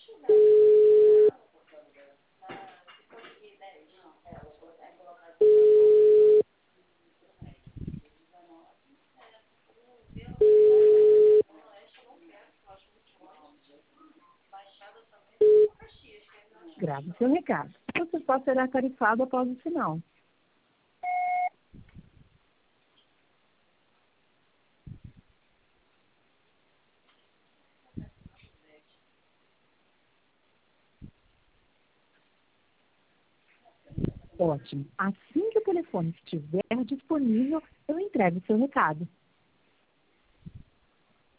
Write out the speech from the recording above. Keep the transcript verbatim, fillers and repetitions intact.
Grave seu recado. Você só será tarifado após o sinal. Ótimo. Assim que o telefone estiver disponível, eu entrego seu recado.